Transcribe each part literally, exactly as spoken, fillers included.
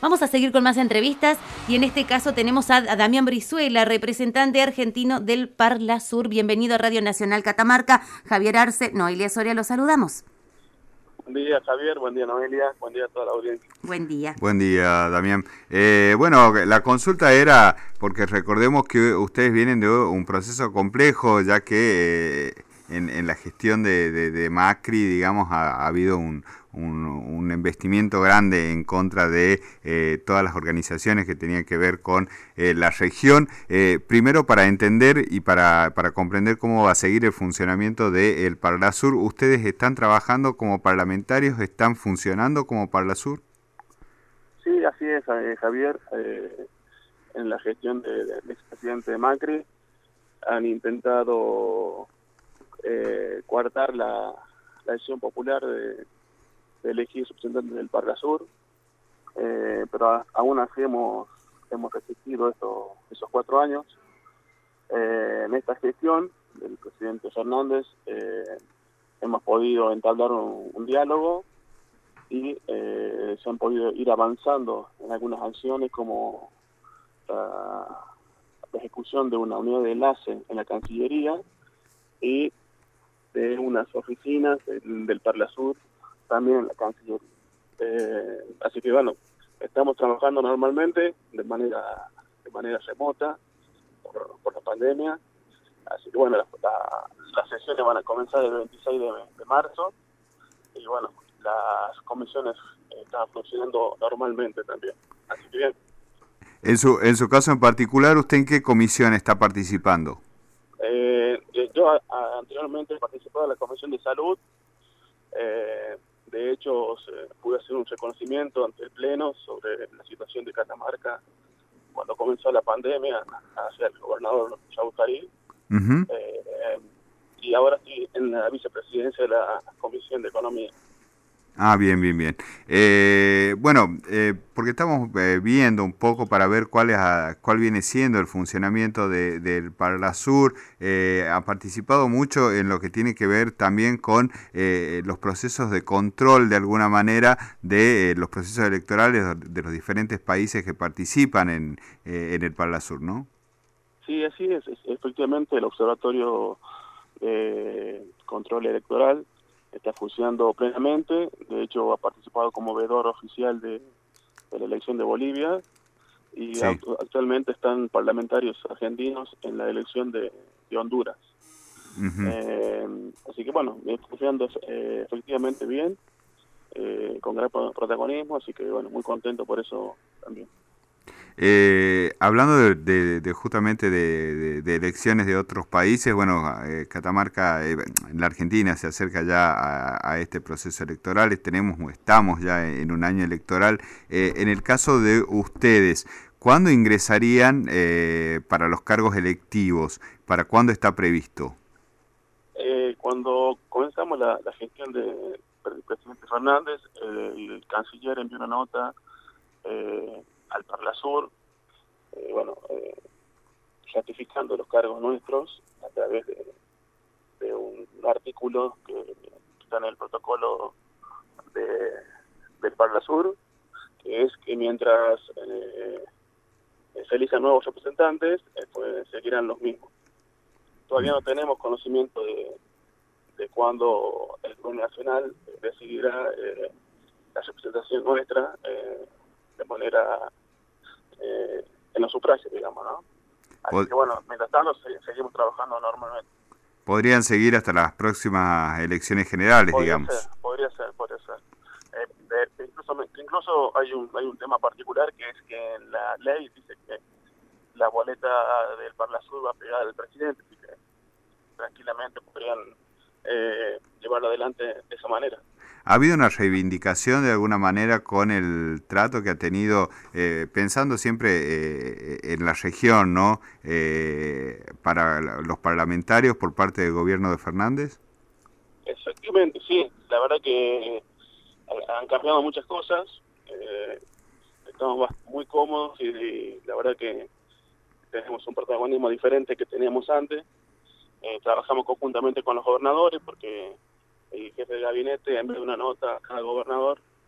Vamos a seguir con más entrevistas y en este caso tenemos a, a Damián Brizuela, representante argentino del Parlasur. Bienvenido a Radio Nacional Catamarca. Javier Arce, Noelia Soria, los saludamos. Buen día, Javier. Buen día, Noelia. Buen día a toda la audiencia. Buen día. Buen día, Damián. Eh, bueno, la consulta era, porque recordemos que ustedes vienen de un proceso complejo, ya que eh, en, en la gestión de, de, de Macri, digamos, ha, ha habido un, un, un investimiento grande en contra de eh, todas las organizaciones que tenían que ver con eh, la región. Eh, primero, para entender y para, para comprender cómo va a seguir el funcionamiento del Parlasur, ¿ustedes están trabajando como parlamentarios? ¿Están funcionando como Parlasur? Sí, así es, eh, Javier. Eh, en la gestión de, del expresidente Macri han intentado eh, coartar la, la decisión popular de, de elegir representantes del Parlasur, eh, pero a, aún así hemos, hemos resistido esto, esos cuatro años. Eh, en esta gestión del presidente Fernández eh, hemos podido entablar un, un diálogo y eh, se han podido ir avanzando en algunas acciones como la, la ejecución de una unidad de enlace en la Cancillería y de unas oficinas del, del Parlasur también en la Cancillería. Eh, así que bueno, estamos trabajando normalmente de manera de manera remota por, por la pandemia. Así que bueno, la, la, las sesiones van a comenzar el veintiséis de, de marzo y bueno, las comisiones están funcionando normalmente también. Así que bien. En su, en su caso en particular, ¿usted en qué comisión está participando? Eh, yo a, a, anteriormente he participado en la Comisión de Salud. Eh, de hecho, se, pude hacer un reconocimiento ante el Pleno sobre la situación de Catamarca cuando comenzó la pandemia hacia el gobernador Yabucarí. Uh-huh. eh, y ahora estoy en la vicepresidencia de la Comisión de Economía. Ah, bien, bien, bien. Eh, bueno, eh, porque estamos eh, viendo un poco para ver cuál es a, cuál viene siendo el funcionamiento de, del Parlasur. Eh, ha participado mucho en lo que tiene que ver también con eh, los procesos de control, de alguna manera, de eh, los procesos electorales de los diferentes países que participan en, eh, en el Parlasur, ¿no? Sí, así es. es efectivamente, el Observatorio de Control Electoral está funcionando plenamente. De hecho, ha participado como veedor oficial de, de la elección de Bolivia y sí. Actualmente están parlamentarios argentinos en la elección de, de Honduras. Uh-huh. eh, así que bueno, está funcionando eh, efectivamente bien, eh, con gran protagonismo, así que bueno, muy contento por eso también. Eh, hablando de, de, de justamente de, de, de elecciones de otros países, bueno, eh, Catamarca, eh, en la Argentina se acerca ya a, a este proceso electoral, tenemos, estamos ya en un año electoral. Eh, en el caso de ustedes, ¿cuándo ingresarían eh, para los cargos electivos? ¿Para cuándo está previsto? Eh, cuando comenzamos la, la gestión de, del presidente Fernández, eh, el canciller envió una nota eh, al Parlasur, eh, bueno, eh, ratificando los cargos nuestros a través de, de un, un artículo que, que está en el protocolo de, del Parlasur, que es que mientras eh, se elijan nuevos representantes, eh, pues seguirán los mismos. Todavía no tenemos conocimiento de, de cuándo el gobierno nacional decidirá eh, la representación nuestra eh, de manera eh, en los sufragios, digamos, ¿no? Así Pod- que bueno, mientras tanto se, seguimos trabajando normalmente. Podrían seguir hasta las próximas elecciones generales, podría digamos. Ser, podría ser, podría ser. Eh, de, incluso incluso hay un hay un tema particular, que es que en la ley dice que la boleta del Parlasur va a pegar al presidente, así que tranquilamente podrían eh, llevarlo adelante de esa manera. ¿Ha habido una reivindicación de alguna manera con el trato que ha tenido, eh, pensando siempre eh, en la región, ¿no? Eh, para los parlamentarios por parte del gobierno de Fernández? Efectivamente, sí. La verdad que han cambiado muchas cosas. Eh, estamos muy cómodos y, y la verdad que tenemos un protagonismo diferente que teníamos antes. Eh, trabajamos conjuntamente con los gobernadores porque el jefe de gabinete envió una nota a cada gobernador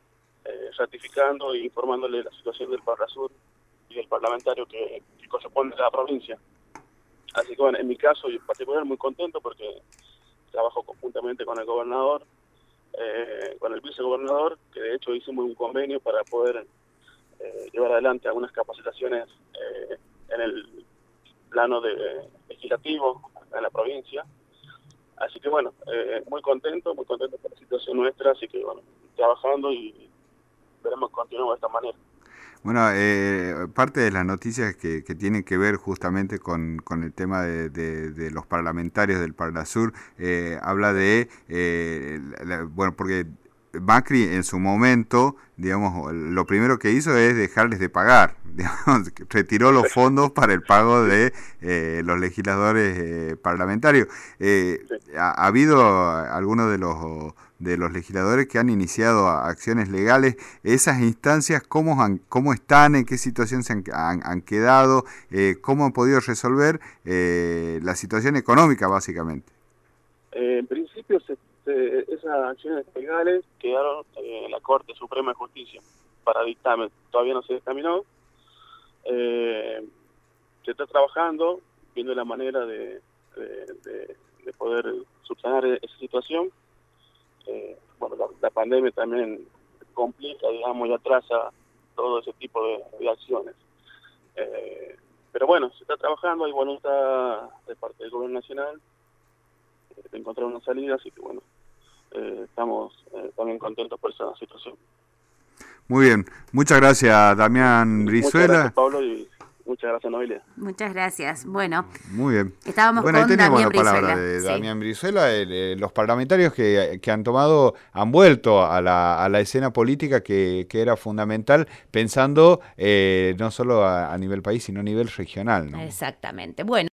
eh, ratificando e informándole la situación del Parlasur y del parlamentario que, que corresponde a la provincia. Así que bueno, en mi caso en particular muy contento porque trabajo conjuntamente con el gobernador, eh, con el vicegobernador, que de hecho hicimos un convenio para poder eh, llevar adelante algunas capacitaciones eh, en el plano de legislativo en la provincia. Así que bueno, eh, muy contento, muy contento por la situación nuestra, así que bueno, trabajando y esperemos continuar de esta manera. Bueno, eh, parte de las noticias que, que tienen que ver justamente con, con el tema de, de, de los parlamentarios del Parlasur, eh, habla de, eh, la, bueno, porque Macri en su momento, digamos, lo primero que hizo es dejarles de pagar, digamos, retiró los fondos para el pago de eh, los legisladores eh, parlamentarios. Eh, ha, ha habido algunos de los de los legisladores que han iniciado acciones legales. Esas instancias, ¿cómo, han, cómo están? ¿En qué situación se han, han, han quedado? Eh, ¿Cómo han podido resolver eh, la situación económica, básicamente? Eh, en principio, se, se, esas acciones legales quedaron eh, en la Corte Suprema de Justicia para dictamen. Todavía no se dictaminó. Eh, se está trabajando, viendo la manera de, de, de, de poder subsanar esa situación. Eh, bueno, la, la pandemia también complica, digamos, y atrasa todo ese tipo de, de acciones. Eh, pero bueno, se está trabajando, hay voluntad de parte del gobierno nacional de encontrar una salida, así que bueno, eh, estamos eh, también contentos por esa situación. Muy bien, muchas gracias, Damián Brizuela. Muchas gracias, Pablo, y muchas gracias, Noelia. Muchas gracias. Bueno, muy bien. Estábamos bueno, con ahí teníamos Damián la palabra Brizuela. de Sí. Damián Brizuela, el, eh, los parlamentarios que, que han tomado, han vuelto a la, a la escena política que, que era fundamental, pensando eh, no solo a, a nivel país, sino a nivel regional, ¿no? Exactamente. Bueno.